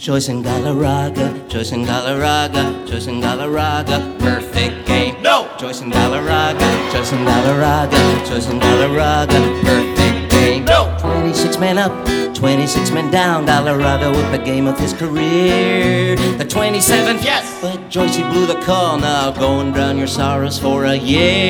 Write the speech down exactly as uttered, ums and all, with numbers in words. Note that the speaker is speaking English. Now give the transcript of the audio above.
Joyce and Galarraga, Joyce and Galarraga, Joyce and Galarraga, perfect game. No! Joyce and Galarraga, Joyce and Galarraga, Joyce and Galarraga, perfect game. No! twenty-six men up, twenty-six men down. Galarraga with the game of his career. The twenty-seventh, yes! But Joyce, he blew the call. Now go and drown your sorrows for a year.